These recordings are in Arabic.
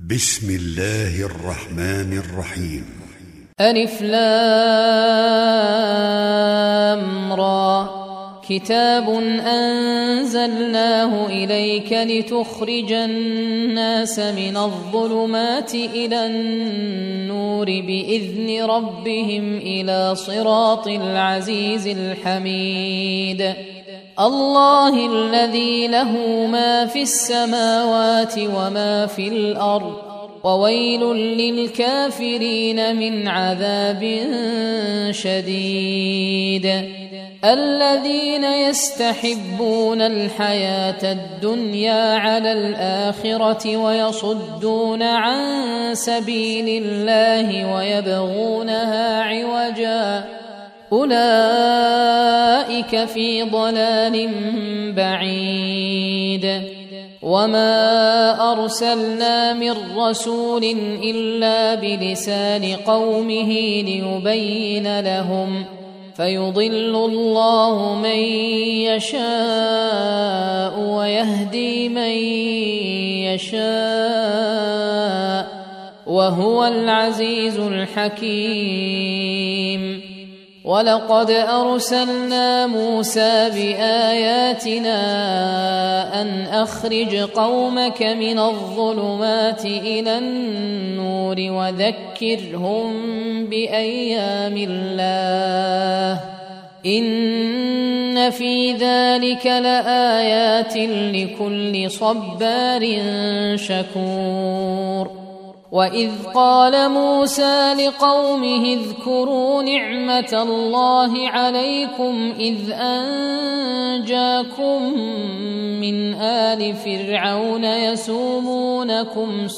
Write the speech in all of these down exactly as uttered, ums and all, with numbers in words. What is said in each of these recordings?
بسم الله الرحمن الرحيم. ألف لام را كتاب أنزلناه إليك لتخرج الناس من الظلمات إلى النور بإذن ربهم إلى صراط العزيز الحميد. الله الذي له ما في السماوات وما في الأرض وويل للكافرين من عذاب شديد. الذين يستحبون الحياة الدنيا على الآخرة ويصدون عن سبيل الله ويبغونها عوجا أولئك في ضلال بعيد. وما أرسلنا من رسول إلا بلسان قومه ليبين لهم فيضل الله من يشاء ويهدي من يشاء وهو العزيز الحكيم. ولقد أرسلنا موسى بآياتنا أن أخرج قومك من الظلمات إلى النور وذكرهم بأيام الله إن في ذلك لآيات لكل صبار شكور. وإذ قال موسى لقومه اذكروا نعمة الله عليكم إذ أنجاكم من آل فرعون يسومونكم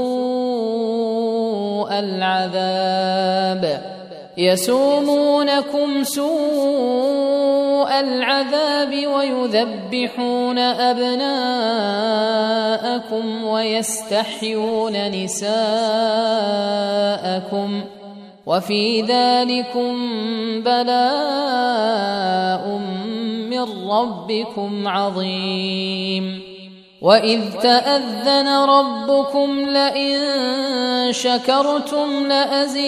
سوء العذاب يسومونكم سوء العذاب ويذبحون أبناءكم ويستحيون نساءكم وفي ذلكم بلاء من ربكم عظيم. وإذ تأذن ربكم لئن شكرتم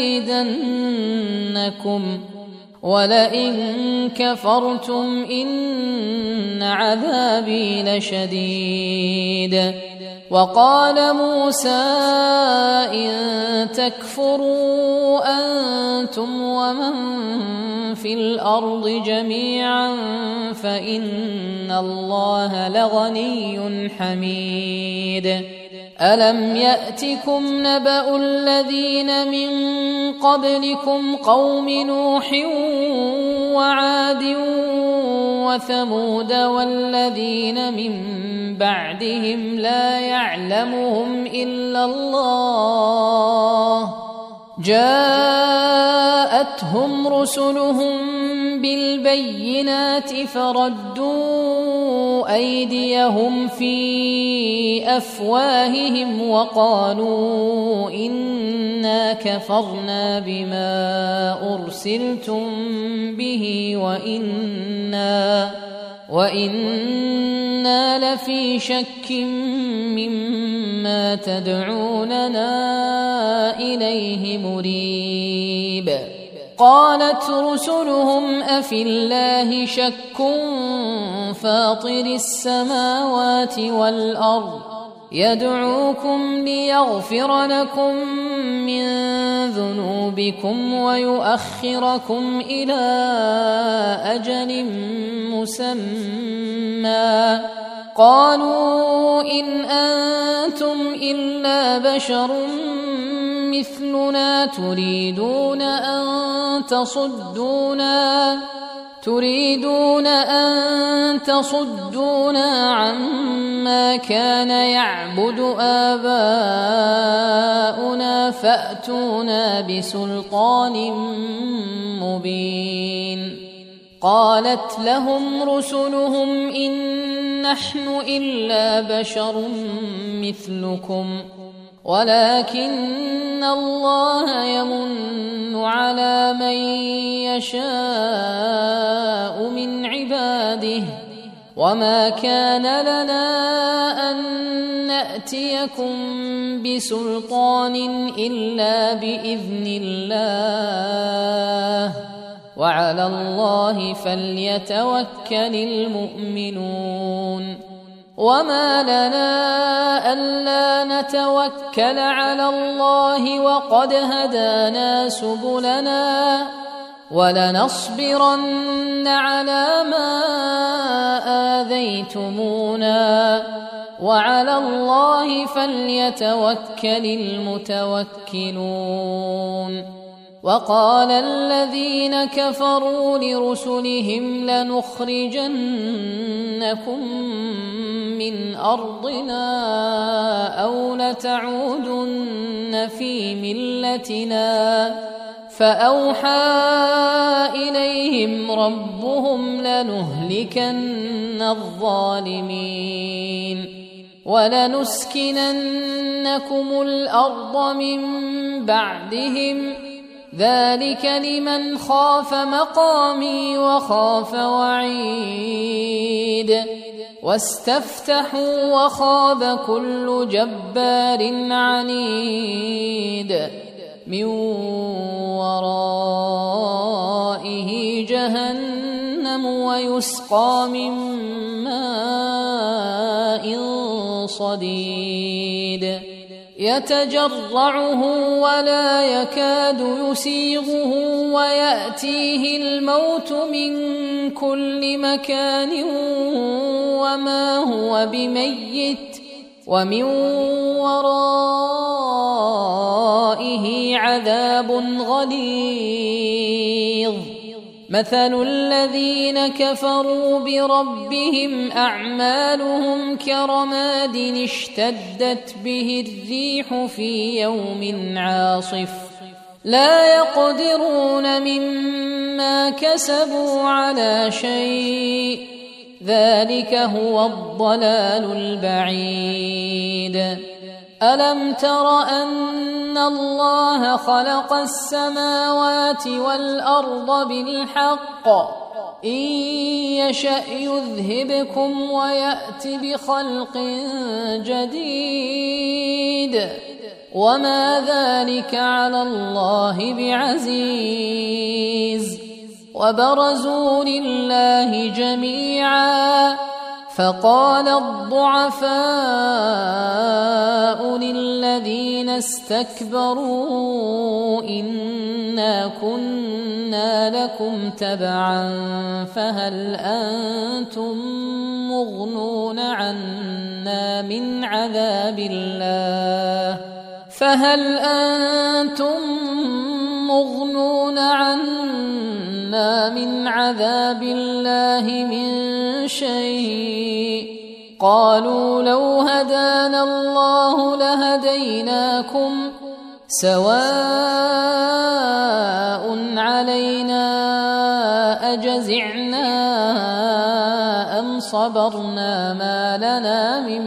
لأزيدنكم ولئن كفرتم إن عذابي لشديد. وقال موسى إن تكفروا أنتم ومن في الأرض جميعا فإن الله لغني حميد. ألم يأتكم نبأ الذين من قبلكم قوم نوح وعاد وثمود والذين من بعدهم لا يعلمهم إلا الله جاءتهم رسلهم بالبينات فردوا أيديهم في أفواههم وقالوا إنا كفرنا بما أرسلتم به وإنا وإنا لفي شك مما تدعوننا إليه مريب. قالت رسلهم أفي الله شك فاطر السماوات والأرض يدعوكم ليغفر لكم من ذنوبكم ويؤخركم إلى أجل مسمى قالوا إن أنتم إلا بشر مثلنا تريدون أن تصدونا تريدون أن تصدونا عما كان يعبد آباؤنا فأتونا بسلطان مبين. قالت لهم رسلهم إن نحن إلا بشر مثلكم ولكن الله يمن على من يشاء من عباده وما كان لنا أن يأتيكم بسلطان إلا بإذن الله وعلى الله فليتوكل المؤمنون وما لنا ألا نتوكل على الله وقد هدانا سبلنا ولنصبرن على ما آذيتمونا وعلى الله فليتوكل المتوكلون وقال الذين كفروا لرسلهم لنخرجنكم من أرضنا أو لتعودن في ملتنا فأوحى إليهم ربهم لنهلكن الظالمين ولنسكننكم الأرض من بعدهم ذلك لمن خاف مقامي وخاف وعيد واستفتحوا وخاب كل جبار عنيد من ورائه جهنم ويسقى من ماء صديد يتجرعه ولا يكاد يسيغه ويأتيه الموت من كل مكان وما هو بميت ومن ورائه عذاب غليظ مثل الذين كفروا بربهم أعمالهم كرماد اشتدت به الريح في يوم عاصف لا يقدرون مما كسبوا على شيء ذلك هو الضلال البعيد ألم تر أن الله خلق السماوات والأرض بالحق إن يشأ يذهبكم ويأت بخلق جديد وما ذلك على الله بعزيز وبرزوا لله جميعا فقال الضعفاء للذين استكبروا إنا كنا لكم تبعا فهل أنتم مغنون عنا من عذاب الله فهل أنتم مغنون عنا من عذاب الله من شيء قالوا لو هدانا الله لهديناكم سواء علينا أجزعنا أم صبرنا ما لنا من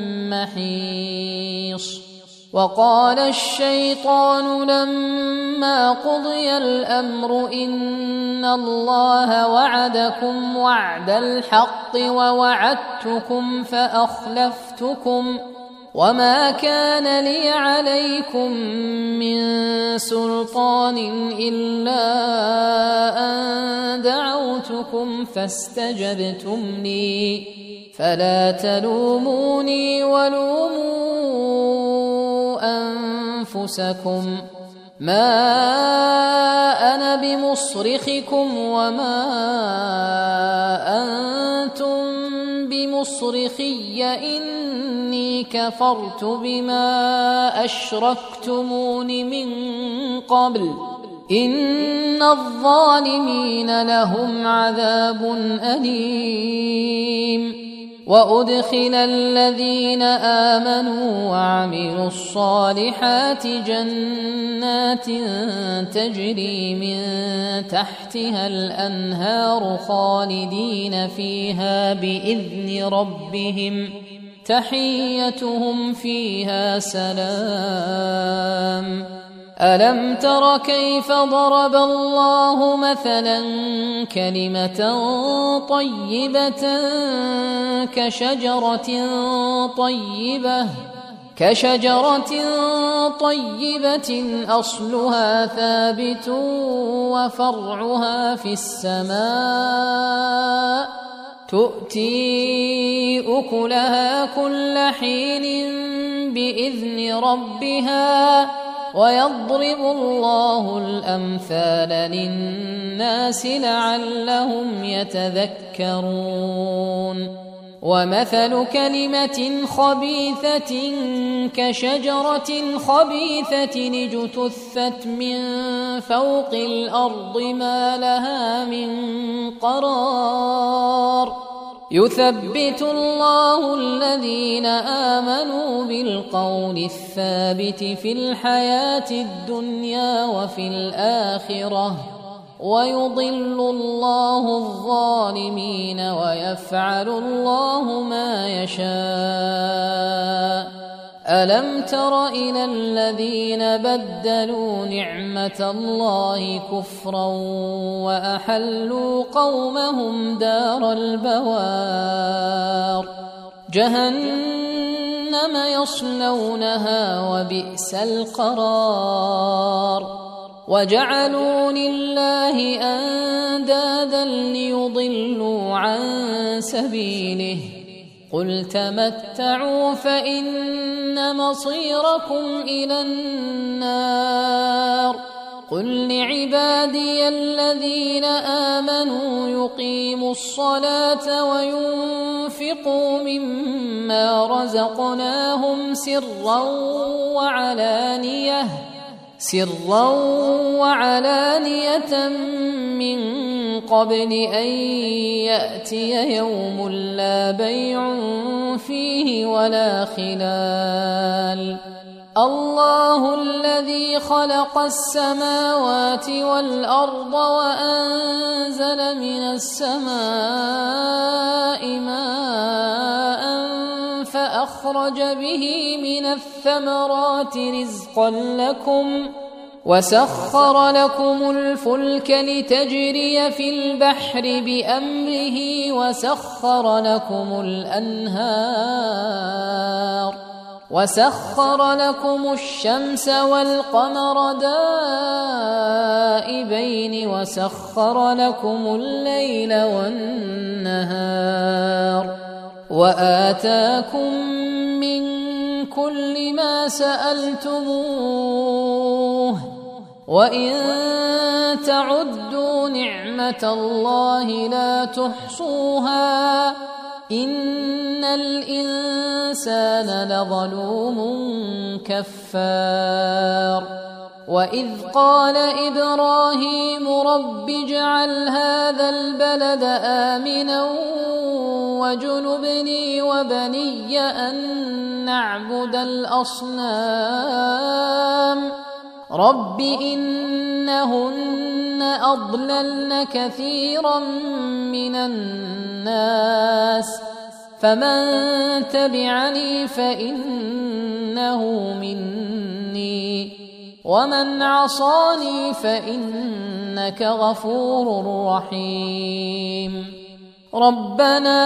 محيص وقال الشيطان لما قضي الأمر إن الله وعدكم وعد الحق ووعدتكم فأخلفتكم وما كان لي عليكم من سلطان إلا أن دعوتكم فاستجبتم لي فلا تلوموني ولوموا أنفسكم ما أنا بمصرخكم وما أنتم بمصرخي إني كفرت بما أشركتمون من قبل إن الظالمين لهم عذاب أليم وأدخل الذين آمنوا وعملوا الصالحات جنات تجري من تحتها الأنهار خالدين فيها بإذن ربهم تحيتهم فيها سلام ألم تر كيف ضرب الله مثلا كلمة طيبة كشجرة طيبة كشجرة طيبة أصلها ثابت وفرعها في السماء تؤتي أكلها كل حين بإذن ربها ويضرب الله الأمثال للناس لعلهم يتذكرون ومثل كلمة خبيثة كشجرة خبيثة اجتثت من فوق الأرض ما لها من قرار يثبت الله الذين آمنوا بالقول الثابت في الحياة الدنيا وفي الآخرة ويضل الله الظالمين ويفعل الله ما يشاء ألم تر إلى الذين بدلوا نعمة الله كفرا وأحلوا قومهم دار البوار جهنم يصلونها وبئس القرار وجعلوا لله أندادا ليضلوا عن سبيله قل تمتعوا فإن مصيركم إلى النار قل لعبادي الذين آمنوا يقيموا الصلاة وينفقوا مما رزقناهم سرا وعلانية سرا وعلانية من قبل أن يأتي يوم لا بيع فيه ولا خلال الله الذي خلق السماوات والأرض وأنزل من السماء ماء فأخرج به من الثمرات رزقا لكم وسخر لكم الفلك لتجري في البحر بأمره وسخر لكم الأنهار وسخر لكم الشمس والقمر دائبين وسخر لكم الليل والنهار وآتاكم من كل ما سألتموه وإن تعدوا نعمة الله لا تحصوها إن الإنسان لظلوم كفار وإذ قال إبراهيم رب اجعل هذا البلد آمنا وجنبني وبني أن نعبد الأصنام رب إنهن أضللن كثيرا من الناس فمن تبعني فإنه مني ومن عصاني فإنك غفور رحيم ربنا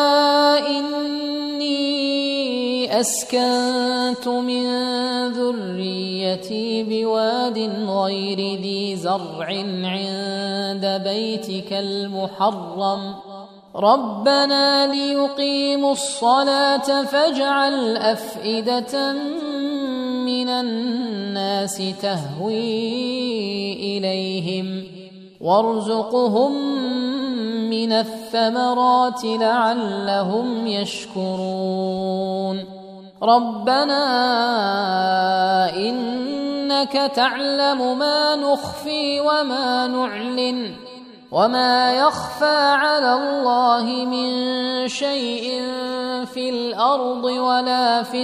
إني أسكنت من ذريتي بواد غير ذي زرع عند بيتك المحرم ربنا ليقيموا الصلاة فاجعل أفئدة من الناس تهوي إليهم وارزقهم من الثمرات لعلهم يشكرون ربنا إنك تعلم ما نخفي وما نعلن وما يخفى على الله من شيء في الأرض ولا في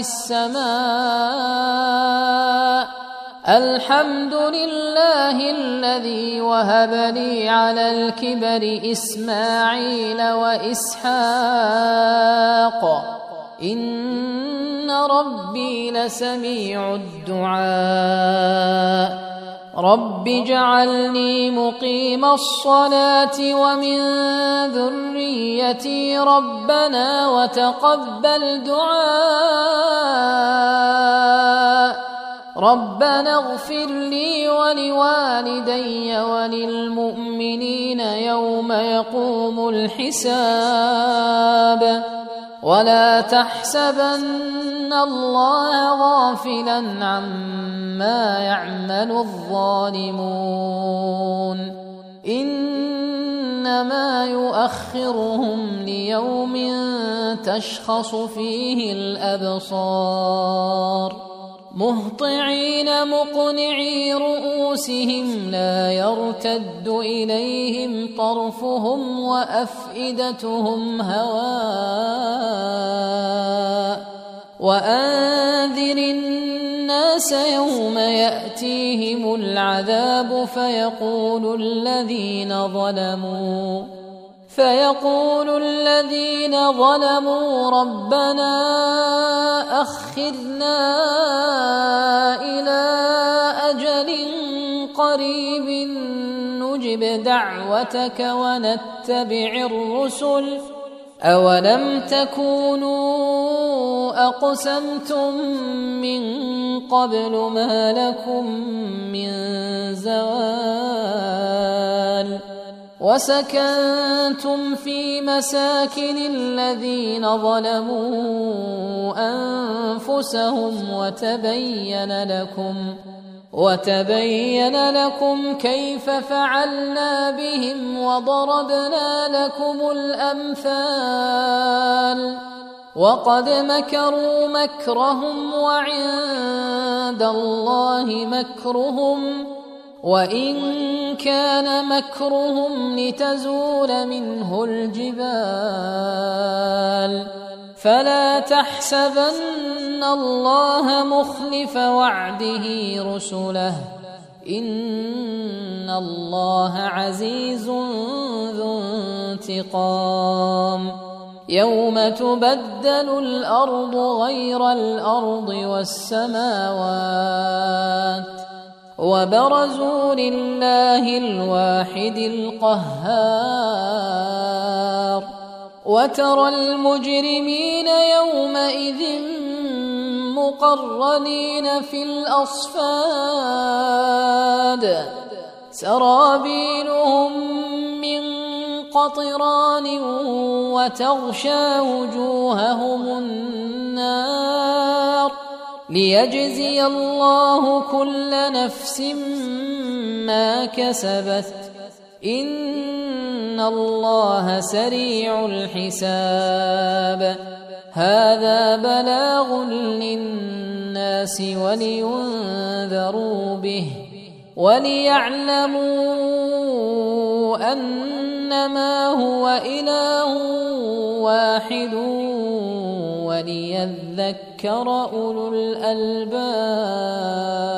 السماء الحمد لله الذي وهب لي على الكبر إسماعيل وإسحاق إن ربي لسميع الدعاء رب اجعلني مقيم الصلاة ومن ذريتي ربنا وتقبل دعاء ربنا اغفر لي ولوالدي وللمؤمنين يوم يقوم الحساب ولا تحسبن الله غافلا عما يعمل الظالمون إنما يؤخرهم ليوم تشخص فيه الأبصار مهطعين مقنعي رؤوسهم لا يرتد إليهم طرفهم وأفئدتهم هواء وأنذر الناس يوم يأتيهم العذاب فيقول الذين ظلموا فيقول الذين ظلموا ربنا أخرنا إلى أجل قريب نجب دعوتك ونتبع الرسل أولم تكونوا أقسمتم من قبل ما لكم من زوال وسكنتم في مساكن الذين ظلموا أنفسهم وتبين لكم وتبين لكم كيف فعلنا بهم وضربنا لكم الأمثال وقد مكروا مكرهم وعند الله مكرهم وإن كان مكرهم لتزول منه الجبال فلا تحسبن الله مخلف وعده رسله إن الله عزيز ذو انتقام يوم تبدل الأرض غير الأرض والسماوات وبرزوا لله الواحد القهار وترى المجرمين يومئذ مقرنين في الأصفاد سرابيلهم من قطران وتغشى وجوههم النار ليجزي الله كل نفس ما كسبت إن الله سريع الحساب هذا بلاغ للناس ولينذروا به وليعلموا أنما هو إله واحد وليذكر أولو الألباب.